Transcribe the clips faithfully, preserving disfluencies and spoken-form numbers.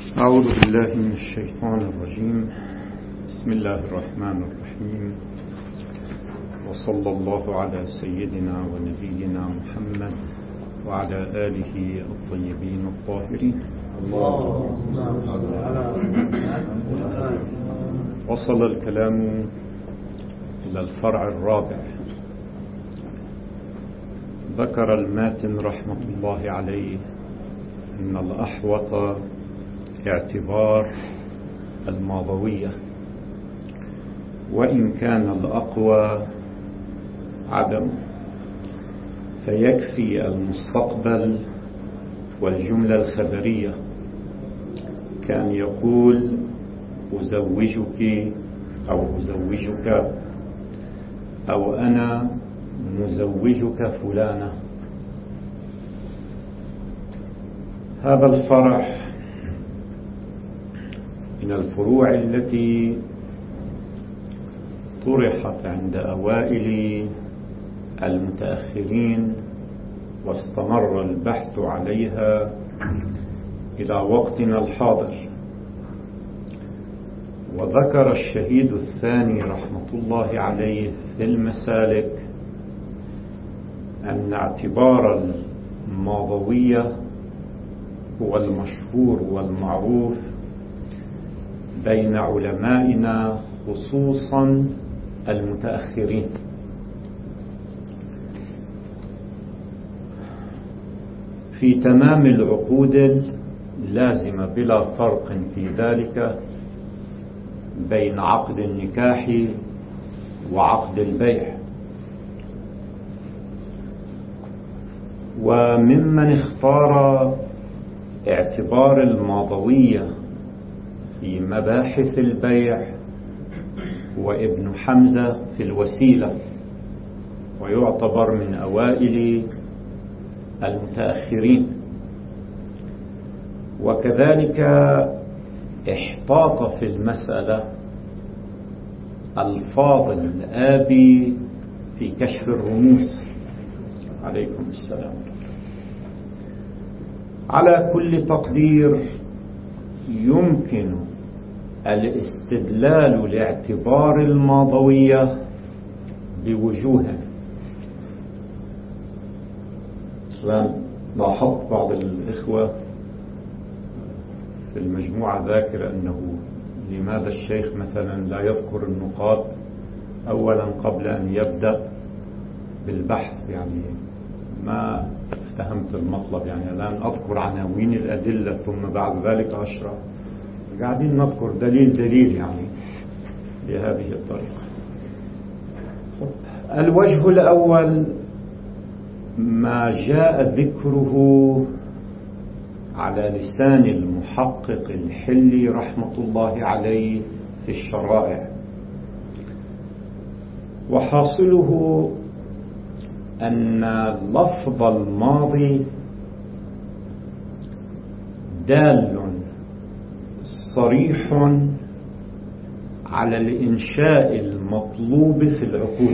أعوذ بالله من الشيطان الرجيم. بسم الله الرحمن الرحيم، وصلى الله على سيدنا ونبينا محمد وعلى آله الطيبين الطاهرين. وصل الكلام إلى الفرع الرابع. ذكر الماتن رحمة الله عليه أن الأحوط اعتبار الماضوية، وإن كان الأقوى عدم، فيكفي المستقبل والجملة الخبرية. كان يقول أزوجك أو أزوجك أو أنا مزوجك فلانة. هذا الفرع من الفروع التي طرحت عند أوائل المتأخرين، واستمر البحث عليها إلى وقتنا الحاضر. وذكر الشهيد الثاني رحمة الله عليه في المسالك أن اعتبار الماضوية هو المشهور والمعروف بين علمائنا خصوصا المتأخرين. في تمام العقود اللازمة بلا فرق في ذلك بين عقد النكاح وعقد البيع. وممن اختار اعتبار الماضوية في مباحث البيع هو ابن حمزة في الوسيلة، ويعتبر من أوائل المتأخرين. وكذلك احتاط في المسألة الفاضل الآبي في كشف الرموز عليكم السلام. على كل تقدير يمكن الاستدلال لاعتبار الماضوية بوجوه. لاحظت بعض الإخوة في المجموعة ذاكر أنه لماذا الشيخ مثلا لا يذكر النقاط أولا قبل أن يبدأ بالبحث. يعني ما فهمت المطلب، يعني الآن أذكر عناوين الأدلة ثم بعد ذلك أشرح. قاعدين نذكر دليل دليل يعني بهذه الطريقة. الوجه الأول ما جاء ذكره على لسان المحقق الحلي رحمة الله عليه في الشرائع، وحاصله أن لفظ الماضي دال صريح على الإنشاء المطلوب في العقود،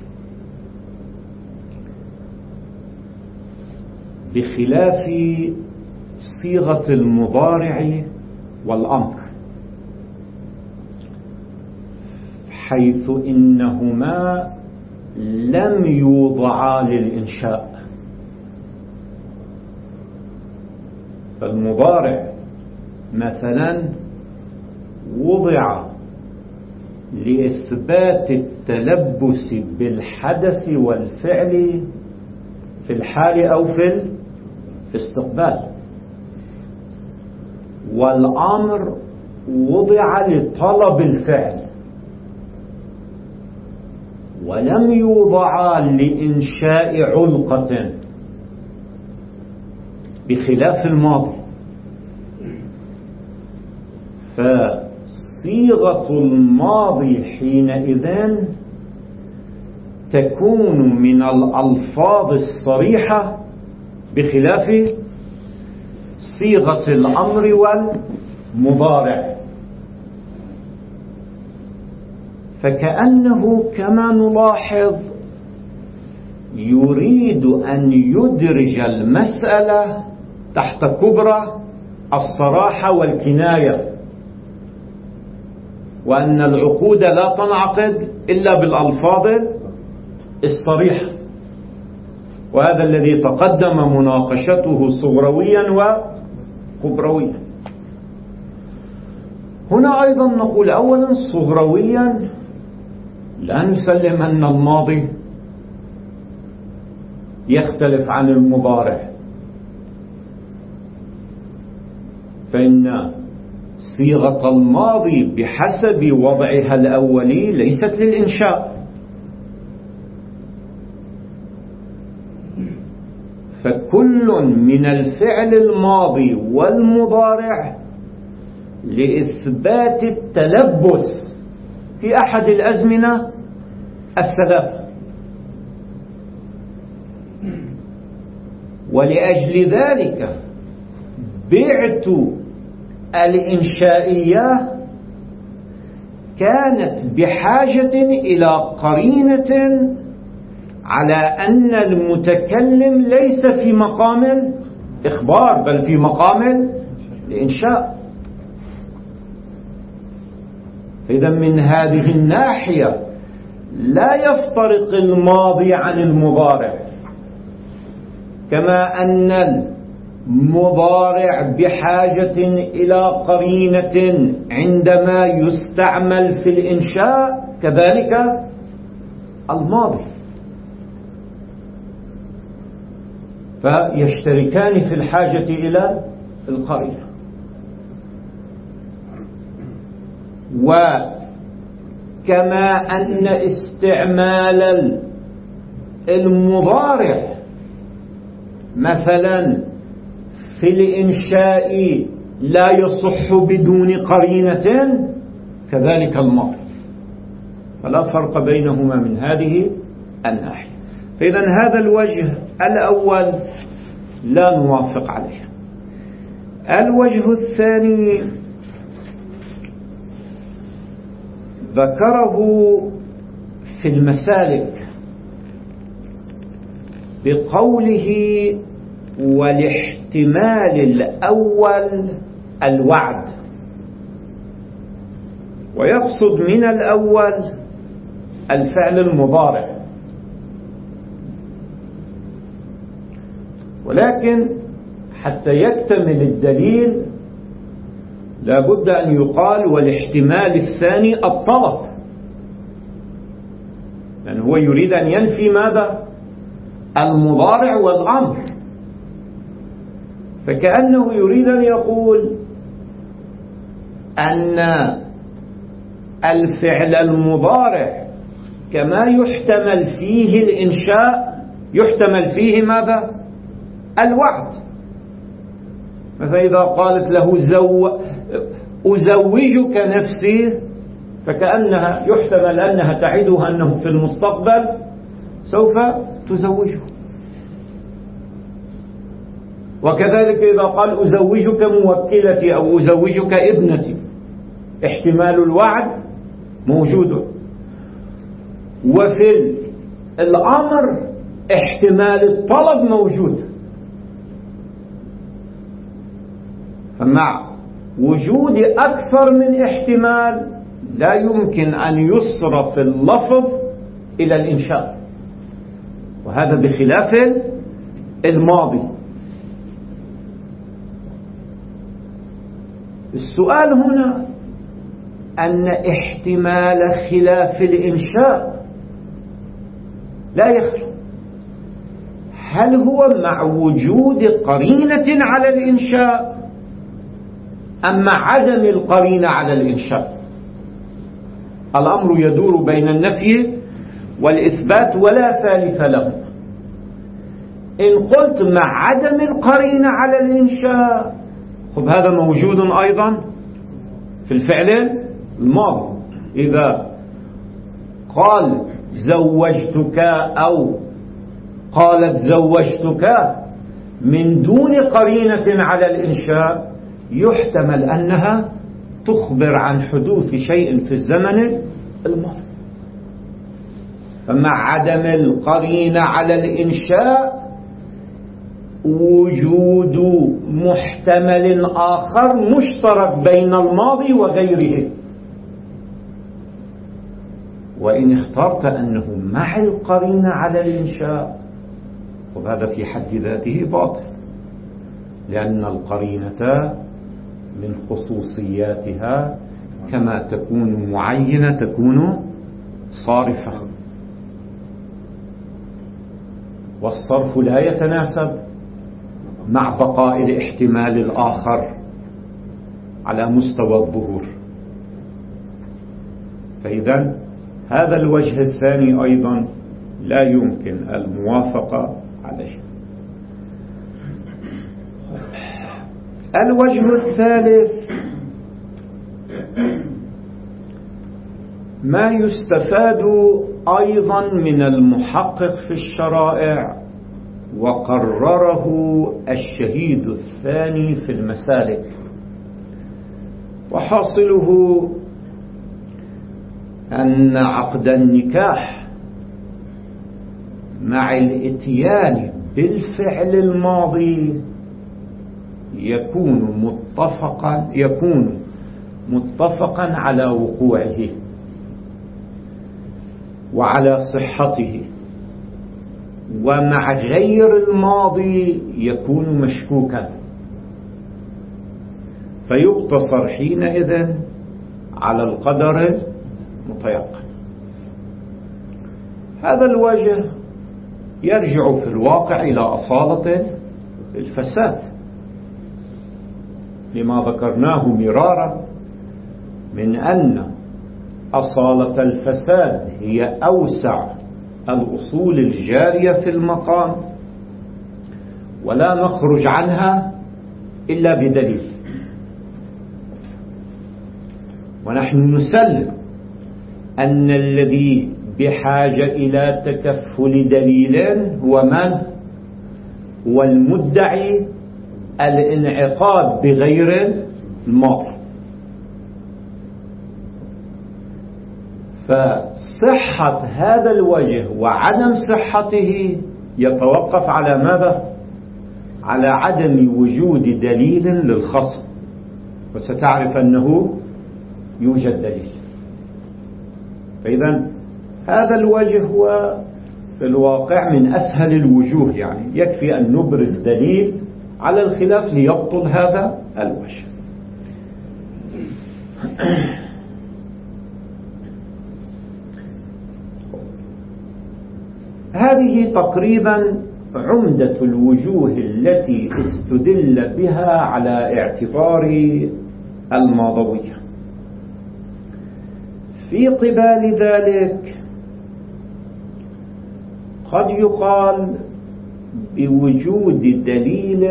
بخلاف صيغة المضارع والأمر، حيث إنهما لم يوضعا للإنشاء. فالمضارع مثلا وضع لإثبات التلبس بالحدث والفعل في الحال أو في الاستقبال، والأمر وضع لطلب الفعل، ولم يوضع لإنشاء علقة بخلاف الماضي. فصيغة الماضي حينئذ تكون من الألفاظ الصريحة بخلاف صيغة الأمر والمضارع. فكأنه كما نلاحظ يريد أن يدرج المسألة تحت كبرى الصراحة والكناية، وأن العقود لا تنعقد إلا بالألفاظ الصريحة، وهذا الذي تقدم مناقشته صغرويا وكبرويا. هنا أيضا نقول أولا صغرويا لا نسلم أن الماضي يختلف عن المضارع، فإن صيغة الماضي بحسب وضعها الأولي ليست للإنشاء، فكل من الفعل الماضي والمضارع لإثبات التلبس في أحد الأزمنة الثلاثة، ولأجل ذلك بعت الإنشائية كانت بحاجة إلى قرينة على أن المتكلم ليس في مقام الإخبار بل في مقام الإنشاء. إذا من هذه الناحية لا يفترق الماضي عن المضارع، كما أن المضارع بحاجة إلى قرينة عندما يستعمل في الإنشاء كذلك الماضي، فيشتركان في الحاجة إلى القرينة. وكما أن استعمال المضارع مثلا في الإنشاء لا يصح بدون قرينة كذلك الماضي، فلا فرق بينهما من هذه الناحية. فإذا هذا الوجه الأول لا نوافق عليه. الوجه الثاني ذكره في المسالك بقوله والاحتمال الأول الوعد، ويقصد من الأول الفعل المضارع، ولكن حتى يكتمل الدليل لا بد أن يقال والاحتمال الثاني الطلب، لأنه هو يريد أن ينفي ماذا؟ المضارع والأمر، فكأنه يريد أن يقول أن الفعل المضارع كما يحتمل فيه الإنشاء يحتمل فيه ماذا؟ الوعد. مثلا إذا قالت له زو أزوجك نفسي، فكأنها يحتمل أنها تعده أنه في المستقبل سوف تزوجه. وكذلك إذا قال أزوجك موكلتي أو أزوجك ابنتي، احتمال الوعد موجود، وفي الأمر احتمال الطلب موجود. فمع وجود أكثر من احتمال لا يمكن أن يصرف اللفظ إلى الإنشاء، وهذا بخلاف الماضي. السؤال هنا أن احتمال خلاف الإنشاء لا يخلو، هل هو مع وجود قرينة على الإنشاء أم مع عدم القرينة على الإنشاء؟ الأمر يدور بين النفي والإثبات ولا ثالث له. إن قلت مع عدم القرينة على الإنشاء، خذ هذا موجود أيضا في الفعل الماضي. إذا قال زوجتك أو قالت زوجتك من دون قرينة على الإنشاء يحتمل أنها تخبر عن حدوث شيء في الزمن الماضي. فمع عدم القرينة على الإنشاء وجود محتمل آخر مشترك بين الماضي وغيره. وإن اخترت أنه مع القرينة على الإنشاء وهذا في حد ذاته باطل، لأن القرينة من خصوصياتها كما تكون معينة تكون صارفة، والصرف لا يتناسب مع بقاء الاحتمال الآخر على مستوى الظهور. فإذا هذا الوجه الثاني أيضا لا يمكن الموافقة عليه. الوجه الثالث ما يستفاد أيضا من المحقق في الشرائع وقرره الشهيد الثاني في المسالك، وحاصله أن عقد النكاح مع الاتيان بالفعل الماضي يكون متفقا يكون متفقا على وقوعه وعلى صحته، ومع غير الماضي يكون مشكوكا، فيقتصر حينئذ على القدر المتيقن. هذا الوجه يرجع في الواقع إلى أصالة الفساد لما ذكرناه مرارا من أن أصالة الفساد هي أوسع الأصول الجارية في المقام، ولا نخرج عنها إلا بدليل. ونحن نسلم أن الذي بحاجة إلى تكفل دليل هو من؟ هو المدعي الانعقاد بغير الماضي. فصحة هذا الوجه وعدم صحته يتوقف على ماذا؟ على عدم وجود دليل للخصم، وستعرف أنه يوجد دليل. فإذا هذا الوجه هو في الواقع من أسهل الوجوه، يعني يكفي أن نبرز دليل على الخلاف ليبطل هذا الوجه. هذه تقريبا عمدة الوجوه التي استدل بها على اعتبار الماضوية. في قبال ذلك قد يقال بوجود دليل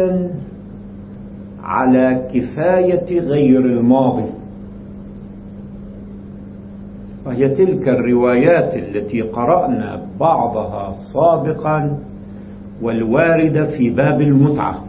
على كفاية غير الماضي، وهي تلك الروايات التي قرأنا بعضها سابقا والواردة في باب المتعة،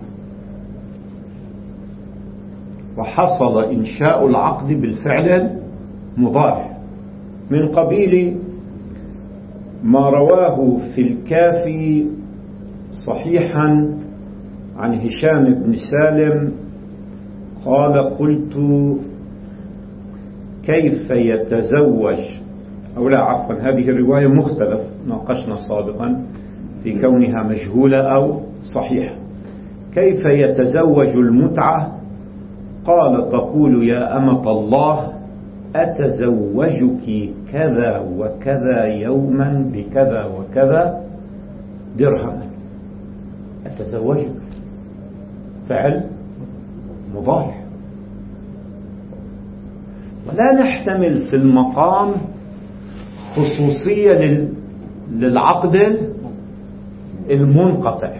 وحصل إنشاء العقد بالفعل المضارع من قبيل ما رواه في الكافي صحيحا عن هشام بن سالم قال: قلت كيف يتزوج، أو لا عفوا هذه الرواية مختلف، ناقشنا سابقا في كونها مجهولة أو صحيحة. كيف يتزوج المتعة؟ قال: تقول يا أمة الله أتزوجك كذا وكذا يوما بكذا وكذا درهما. أتزوجك فعل مضارع، ولا نحتمل في المقام خصوصية للعقد المنقطع،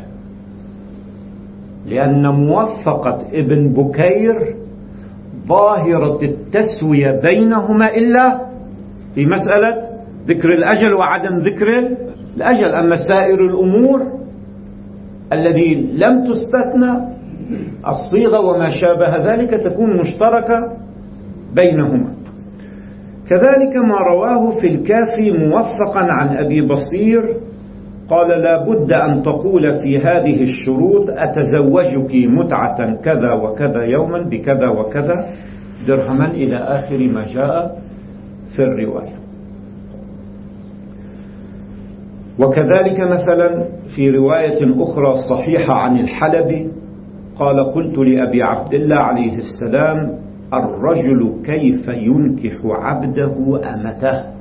لأن موثقة ابن بكير ظاهرة التسوية بينهما إلا في مسألة ذكر الأجل وعدم ذكر الأجل. أما سائر الأمور الذي لم تستثنى الصيغة وما شابه ذلك تكون مشتركة بينهما. كذلك ما رواه في الكافي موثقا عن أبي بصير قال لا بد أن تقول في هذه الشروط أتزوجك متعة كذا وكذا يوما بكذا وكذا درهما إلى آخر ما جاء في الرواية. وكذلك مثلا في رواية أخرى صحيحة عن الحلبي قال قلت لأبي عبد الله عليه السلام الرجل كيف ينكح عبده أمته،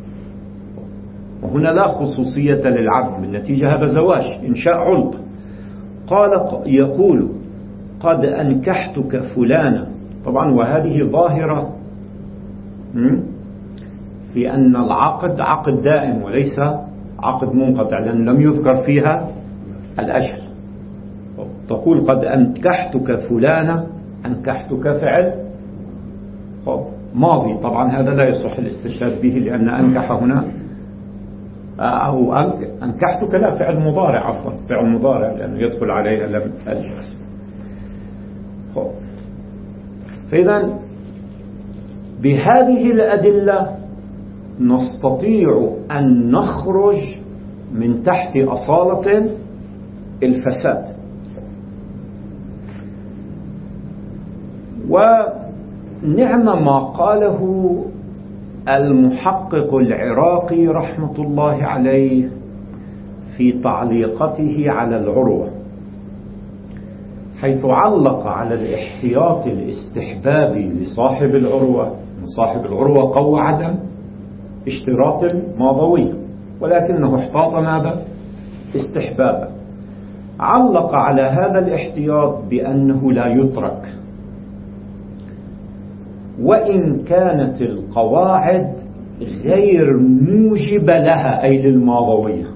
وهنا لا خصوصية للعبد، بالنتيجة هذا زواج إنشاء علق. قال يقول قد أنكحتك فلانا، طبعا وهذه ظاهرة في أن العقد عقد دائم وليس عقد منقطع، لأن لم يذكر فيها الأجل. تقول قد أنكحتك فلانا، أنكحتك فعل ماضي، طبعا هذا لا يصح الاستشهاد به لأن أنكح هنا أو أنكحتك لا فعل مضارع، عفوا فعل مضارع لأنه يدخل عليه لم أجلس. فإذا بهذه الأدلة نستطيع أن نخرج من تحت أصالة الفساد. ونعم ما قاله المحقق العراقي رحمة الله عليه في تعليقته على العروة، حيث علق على الاحتياط الاستحبابي لصاحب العروة. صاحب العروة قوى عدم اشتراط الماضوية، ولكنه احتاط ماذا؟ استحبابا. علق على هذا الاحتياط بأنه لا يترك وإن كانت القواعد غير موجبة لها، أي للماضوية.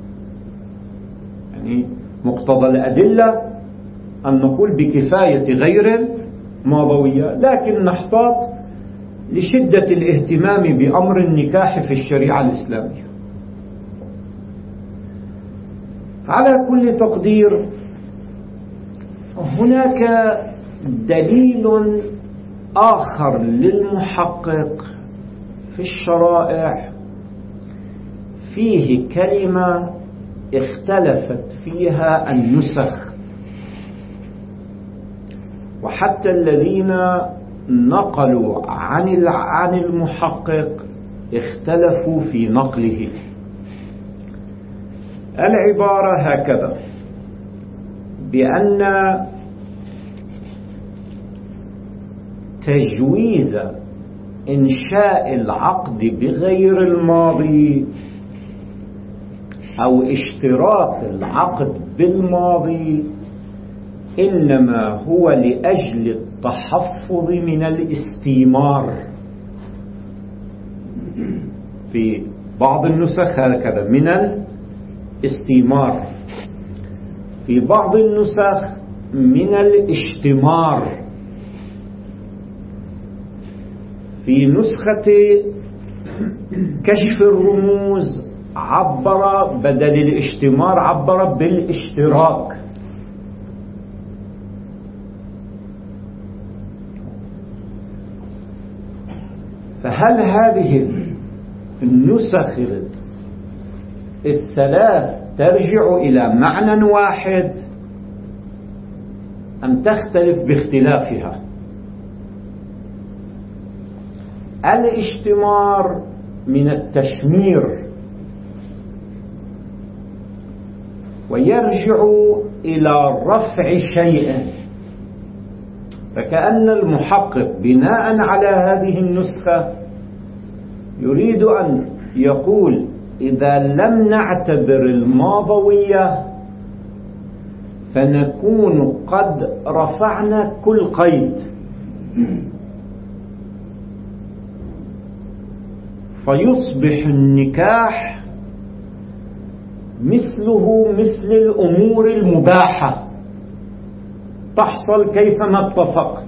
يعني مقتضى الأدلة أن نقول بكفاية غير الماضوية، لكن نحتاط لشدة الاهتمام بأمر النكاح في الشريعة الإسلامية. على كل تقدير هناك دليل آخر للمحقق في الشرائع فيه كلمة اختلفت فيها النسخ، وحتى الذين نقلوا عن عن المحقق اختلفوا في نقله. العبارة هكذا: بأن تجويز إنشاء العقد بغير الماضي أو اشتراط العقد بالماضي إنما هو لأجل التحفظ من الاستيمار. في بعض النسخ هكذا من الاستيمار، في بعض النسخ من الاشتمار. في نسخة كشف الرموز عبر بدل الاشتمار عبر بالاشتراك. فهل هذه النسخ الثلاث ترجع إلى معنى واحد أم تختلف باختلافها؟ الاشتمار من التشمير ويرجع إلى رفع شيء، فكأن المحقق بناء على هذه النسخة يريد أن يقول إذا لم نعتبر الماضوية فنكون قد رفعنا كل قيد، فيصبح النكاح مثله مثل الأمور المباحة تحصل كيفما اتفق.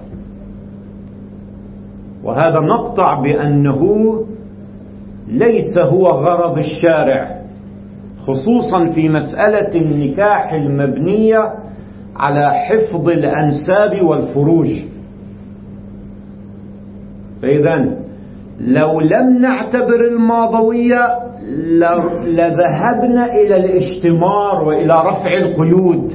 وهذا نقطع بأنه ليس هو غرض الشارع، خصوصا في مسألة النكاح المبنية على حفظ الأنساب والفروج. فإذن لو لم نعتبر الماضوية لذهبنا إلى الاشتمار وإلى رفع القيود،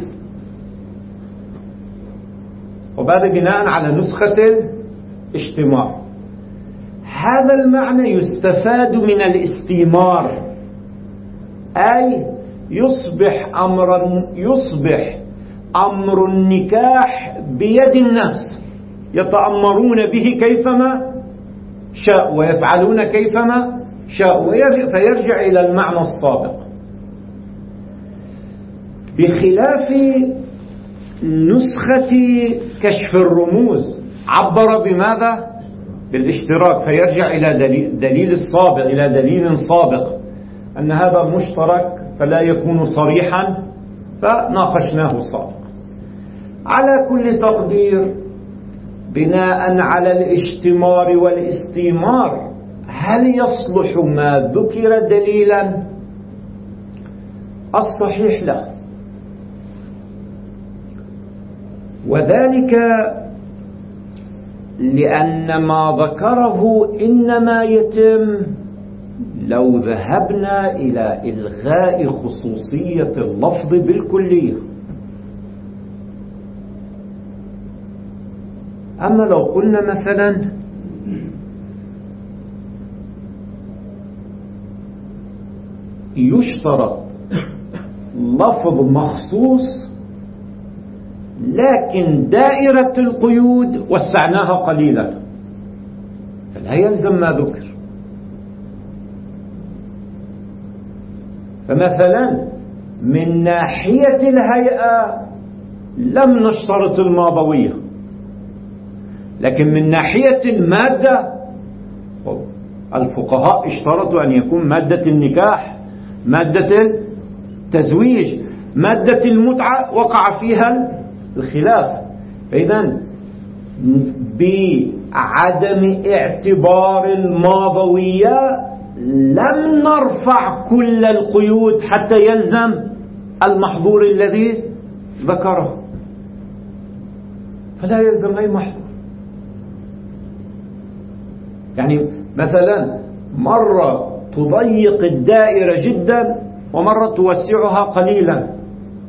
وبعد بناء على نسخة الاشتمار. هذا المعنى يستفاد من الاستيمار، أي يصبح أمرا يصبح أمر النكاح بيد الناس، يتأمرون به كيفما شاء ويفعلون كيفما شاء، فيرجع إلى المعنى السابق. بخلاف نسخة كشف الرموز عبر بماذا؟ بالاشتراك، فيرجع إلى دليل, دليل السابق إلى دليل سابق أن هذا المشترك فلا يكون صريحا، فناقشناه سابقا. على كل تقدير، بناء على الاشتمار والاستيمار، هل يصلح ما ذكر دليلا؟ الصحيح لا، وذلك لأن ما ذكره إنما يتم لو ذهبنا إلى إلغاء خصوصية اللفظ بالكلية. أما لو قلنا مثلا يشترط لفظ مخصوص لكن دائرة القيود وسعناها قليلا، فلا يلزم ما ذكر. فمثلا من ناحية الهيئة لم نشترط الماضوية، لكن من ناحية المادة الفقهاء اشترطوا أن يكون مادة النكاح، مادة التزويج، مادة المتعة وقع فيها الخلاف. إذن بعدم اعتبار الماضوية لم نرفع كل القيود حتى يلزم المحظور الذي ذكره، فلا يلزم أي محظور. يعني مثلا مرة تضيق الدائرة جدا ومرة توسعها قليلا.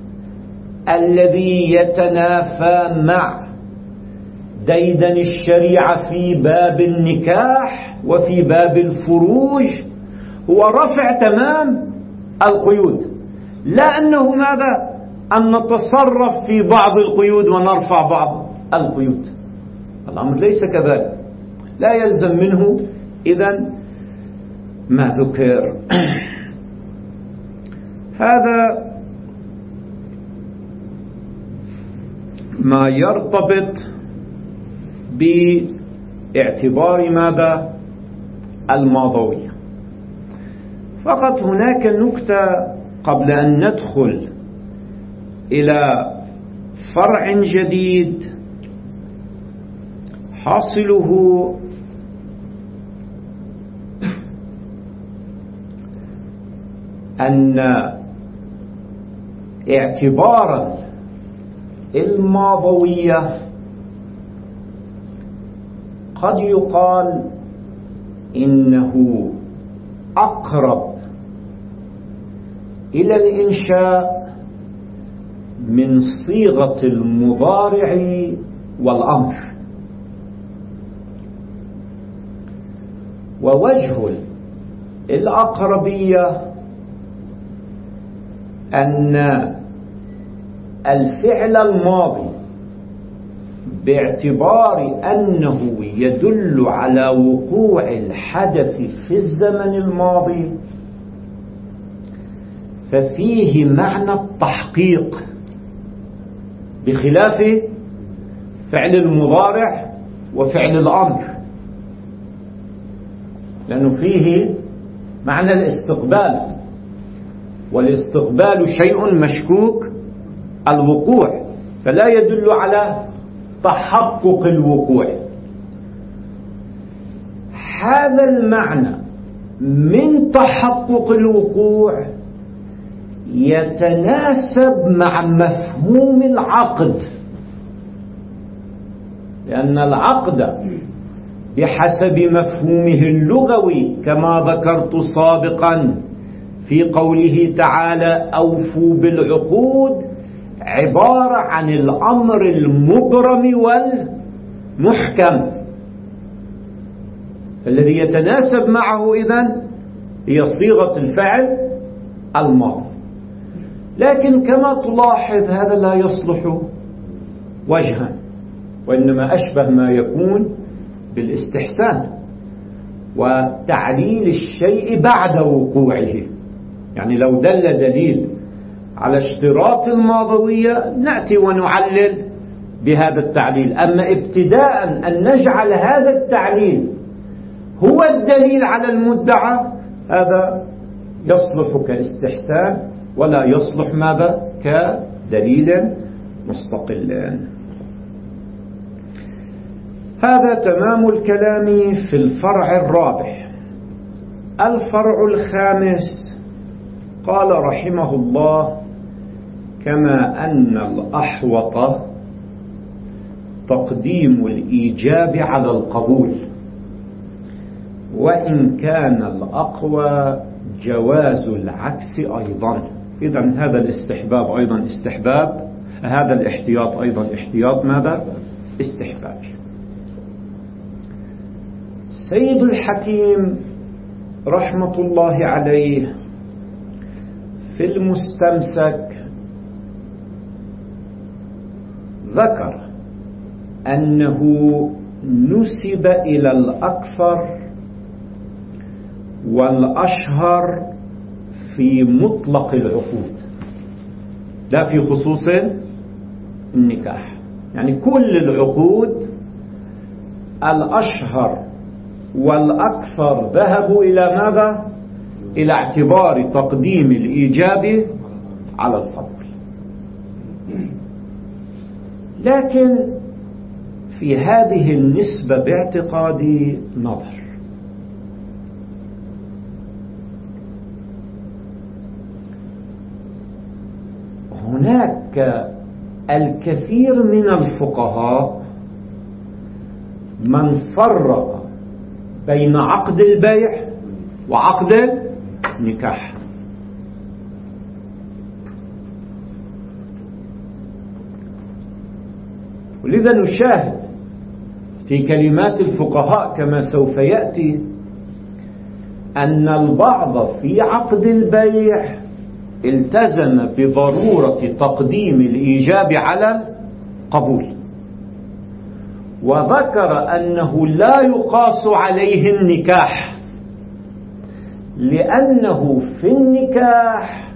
الذي يتنافى مع ديدن الشريعة في باب النكاح وفي باب الفروج هو رفع تمام القيود، لا أنه ماذا؟ أن نتصرف في بعض القيود ونرفع بعض القيود. الأمر ليس كذلك، لا يلزم منه إذن ما ذكر. هذا ما يرتبط باعتبار ماذا؟ الماضوية. فقط هناك نكتة قبل أن ندخل إلى فرع جديد حاصله أن اعتبار الماضوية قد يقال إنه أقرب إلى الإنشاء من صيغة المضارع والأمر. ووجه الأقربية أن الفعل الماضي باعتبار أنه يدل على وقوع الحدث في الزمن الماضي ففيه معنى التحقيق، بخلاف فعل المضارع وفعل الأمر، لأنه فيه معنى الاستقبال، والاستقبال شيء مشكوك الوقوع، فلا يدل على تحقق الوقوع. هذا المعنى من تحقق الوقوع يتناسب مع مفهوم العقد، لأن العقد بحسب مفهومه اللغوي كما ذكرت سابقا في قوله تعالى أوفوا بالعقود، عبارة عن الأمر المبرم والمحكم، الذي يتناسب معه إذن هي صيغة الفعل الماضي. لكن كما تلاحظ هذا لا يصلح وجها، وإنما أشبه ما يكون بالاستحسان وتعليل الشيء بعد وقوعه. يعني لو دل دليل على اشتراط الماضوية نأتي ونعلل بهذا التعليل، أما ابتداء أن نجعل هذا التعليل هو الدليل على المدعى هذا يصلح كاستحسان ولا يصلح ماذا كدليل مستقل. هذا تمام الكلام في الفرع الرابع. الفرع الخامس قال رحمه الله كما أن الأحوط تقديم الإيجاب على القبول، وإن كان الأقوى جواز العكس أيضا. إذن هذا الاستحباب أيضا استحباب، هذا الاحتياط أيضا احتياط ماذا استحباب. سيد الحكيم رحمة الله عليه في المستمسك ذكر أنه نسب إلى الأكثر والأشهر في مطلق العقود لا في خصوص النكاح. يعني كل العقود الأشهر والأكثر ذهبوا إلى ماذا؟ إلى اعتبار تقديم الإيجاب على القبول. لكن في هذه النسبة باعتقادي نظر. هناك الكثير من الفقهاء من فرق بين عقد البيع وعقد النكاح. ولذا نشاهد في كلمات الفقهاء كما سوف يأتي أن البعض في عقد البيع التزم بضرورة تقديم الإيجاب على القبول، وذكر أنه لا يقاس عليه النكاح، لأنه في النكاح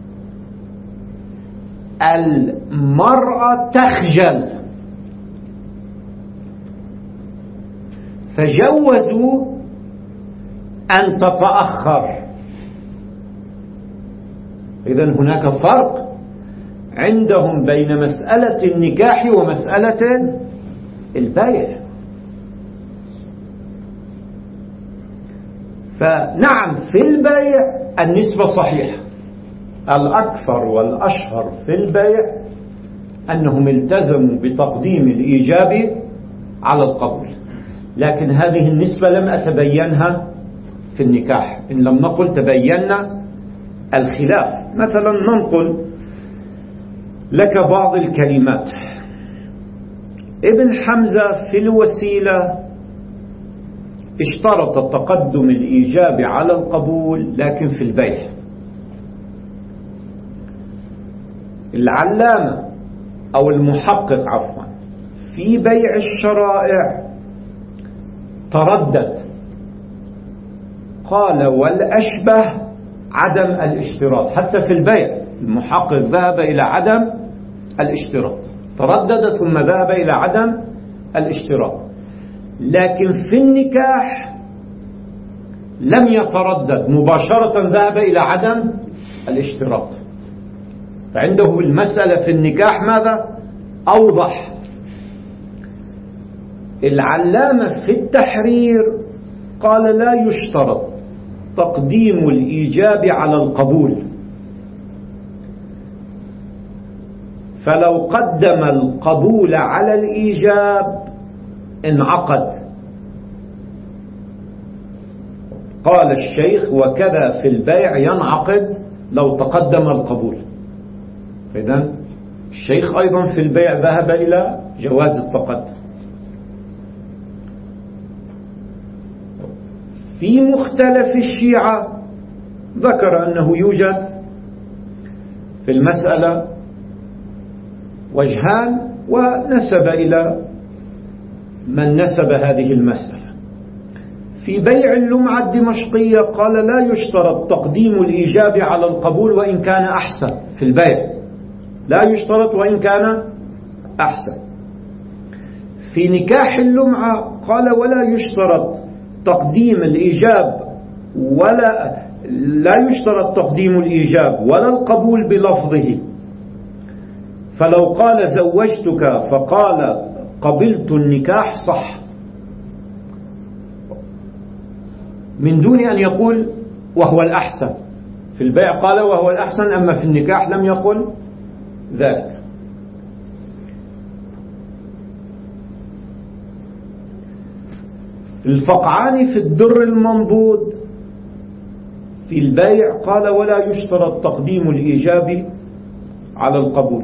المرأة تخجل، فجوزوا أن تتأخر. إذن هناك فرق عندهم بين مسألة النكاح ومسألة البيع. فنعم في البيع النسبة صحيحة، الأكثر والأشهر في البيع أنهم التزموا بتقديم الإيجاب على القبول، لكن هذه النسبة لم أتبينها في النكاح. إن لم نقل تبينا الخلاف. مثلا ننقل لك بعض الكلمات. ابن حمزة في الوسيلة اشترط تقدم الإيجاب على القبول لكن في البيع. العلامة أو المحقق عفوا في بيع الشرائع تردد، قال والأشبه عدم الاشتراط. حتى في البيع المحقق ذهب إلى عدم الاشتراط، تردد ثم ذهب إلى عدم الاشتراط. لكن في النكاح لم يتردد، مباشرة ذهب إلى عدم الاشتراط. فعنده المسألة في النكاح ماذا؟ أوضح. العلامة في التحرير قال لا يشترط تقديم الإيجاب على القبول، فلو قدم القبول على الإيجاب انعقد قال الشيخ وكذا في البيع ينعقد لو تقدم القبول. إذن الشيخ أيضا في البيع ذهب إلى جواز التقدم. في مختلف الشيعة ذكر أنه يوجد في المسألة وجهان، ونسب إلى من نسب هذه المسألة. في بيع اللمعة الدمشقية قال لا يشترط تقديم الإيجاب على القبول وإن كان أحسن. في البيع لا يشترط وإن كان أحسن. في نكاح اللمعة قال ولا يشترط تقديم الإيجاب ولا لا يشترط تقديم الإيجاب ولا القبول بلفظه، فلو قال زوجتك فقال قبلت النكاح صح من دون أن يقول وهو الأحسن. في البيع قال وهو الأحسن، أما في النكاح لم يقل ذلك. الفقعاني في الدر المنضود في البيع قال ولا يشترط تقديم الإيجاب على القبول.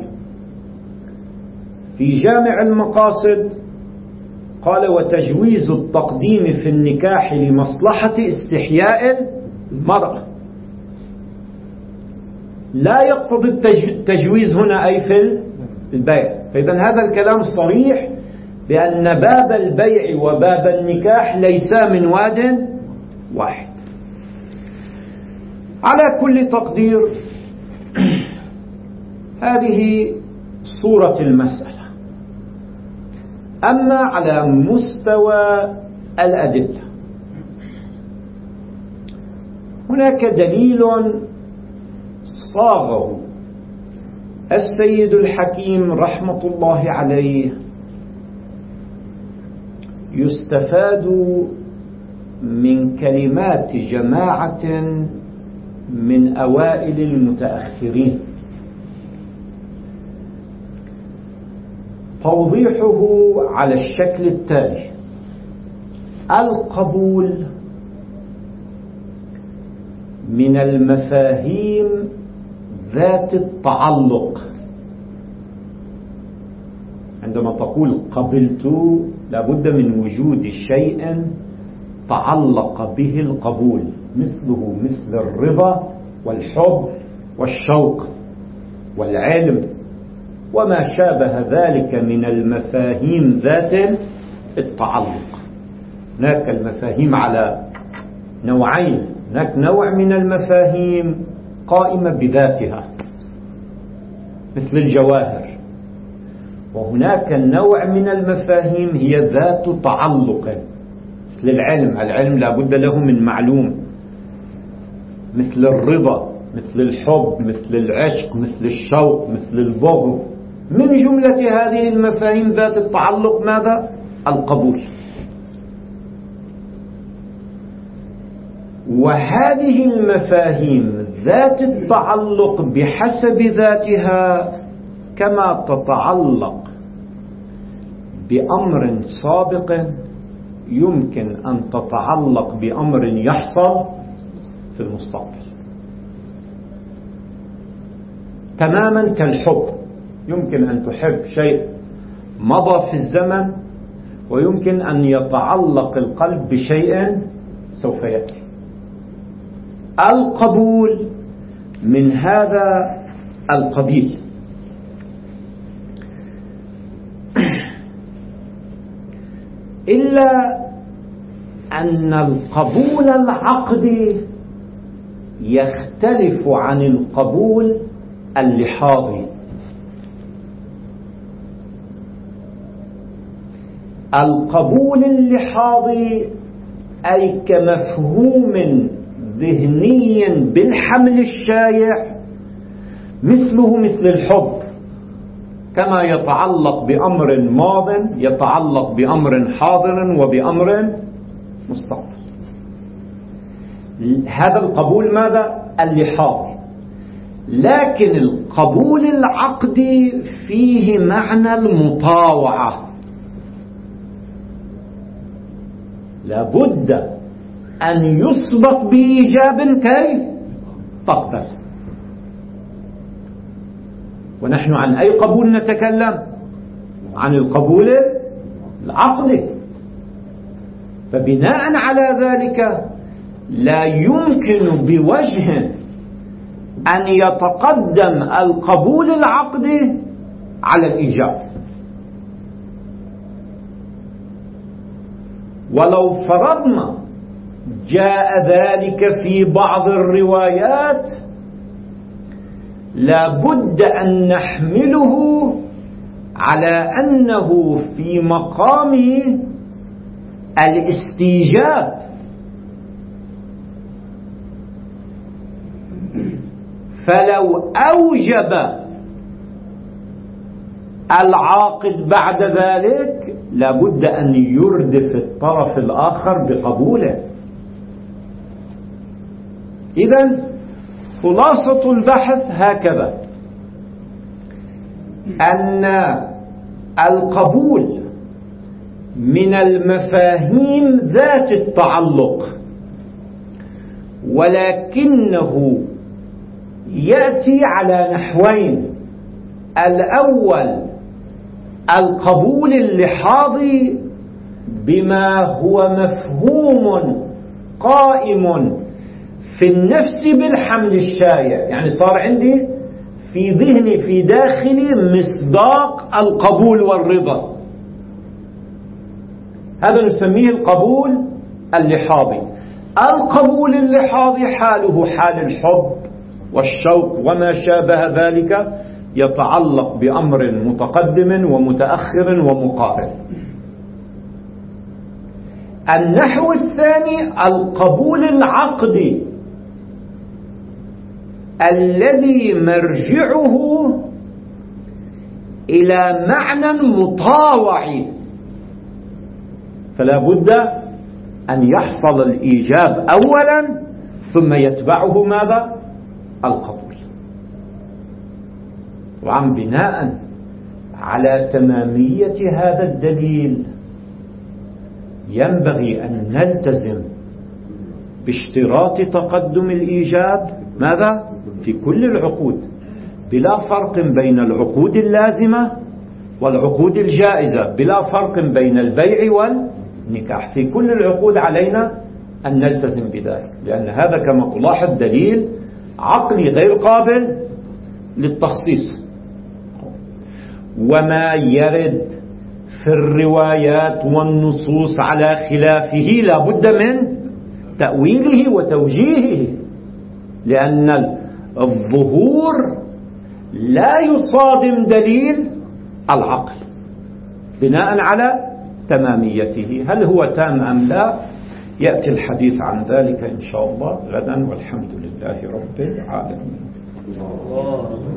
في جامع المقاصد قال وتجويز التقديم في النكاح لمصلحة استحياء المرأة. لا يقتضي التجويز هنا أي في البيع. فإذا هذا الكلام صريح بأن باب البيع وباب النكاح ليسا من واد واحد. على كل تقدير هذه صورة المسألة. أما على مستوى الأدلة هناك دليل صاغه السيد الحكيم رحمة الله عليه يستفاد من كلمات جماعة من أوائل المتأخرين. توضيحه على الشكل التالي: القبول من المفاهيم ذات التعلق. عندما تقول قبلت لابد من وجود شيء تعلق به القبول، مثله مثل الرضا والحب والشوق والعلم وما شابه ذلك من المفاهيم ذات التعلق. هناك المفاهيم على نوعين: هناك نوع من المفاهيم قائمة بذاتها مثل الجواهر، وهناك النوع من المفاهيم هي ذات تعلق مثل العلم. العلم لا بد له من معلوم، مثل الرضا، مثل الحب، مثل العشق، مثل الشوق، مثل البغض. من جملة هذه المفاهيم ذات التعلق ماذا؟ القبول. وهذه المفاهيم ذات التعلق بحسب ذاتها كما تتعلق بأمر سابق يمكن أن تتعلق بأمر يحصل في المستقبل، تماما كالحب. يمكن أن تحب شيء مضى في الزمن، ويمكن أن يتعلق القلب بشيء سوف يأتي. القبول من هذا القبيل. إلا أن القبول العقدي يختلف عن القبول اللحاظي. القبول اللحاظي أي كمفهوم ذهني بالحمل الشائع مثله مثل الحب، كما يتعلق بأمر ماض يتعلق بأمر حاضر وبأمر مستقبل. هذا القبول ماذا؟ اللحاظي. لكن القبول العقدي فيه معنى المطاوعة. لابد أن يسبق بإيجاب كي تقبل. ونحن عن أي قبول نتكلم؟ عن القبول العقلي. فبناء على ذلك لا يمكن بوجه أن يتقدم القبول العقدي على الإيجاب. ولو فرضنا جاء ذلك في بعض الروايات لابد أن نحمله على أنه في مقام الاستيجاب، فلو أوجب العاقد بعد ذلك لابد أن يردف الطرف الآخر بقبوله. إذن خلاصة البحث هكذا: أن القبول من المفاهيم ذات التعلق، ولكنه يأتي على نحوين: الأول القبول اللحاظي بما هو مفهوم قائم في النفس بالحمل الشائع، يعني صار عندي في ذهني في داخلي مصداق القبول والرضا، هذا نسميه القبول اللحاظي. القبول اللحاظي حاله حال الحب والشوق وما شابه ذلك، يتعلق بأمر متقدم ومتأخر ومقارن. النحو الثاني القبول العقدي الذي مرجعه إلى معنى مطاوع، فلا بد أن يحصل الإيجاب أولا ثم يتبعه ماذا؟ القبول. وعن بناء على تمامية هذا الدليل ينبغي أن نلتزم باشتراط تقدم الإيجاب ماذا؟ في كل العقود، بلا فرق بين العقود اللازمة والعقود الجائزة، بلا فرق بين البيع والنكاح، في كل العقود علينا أن نلتزم بذلك، لأن هذا كما تلاحظ دليل عقلي غير قابل للتخصيص. وما يرد في الروايات والنصوص على خلافه لا بد من تأويله وتوجيهه، لأن الظهور لا يصادم دليل العقل بناء على تماميته. هل هو تام أم لا؟ يأتي الحديث عن ذلك إن شاء الله غدا، والحمد لله رب العالمين.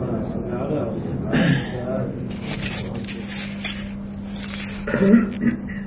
الله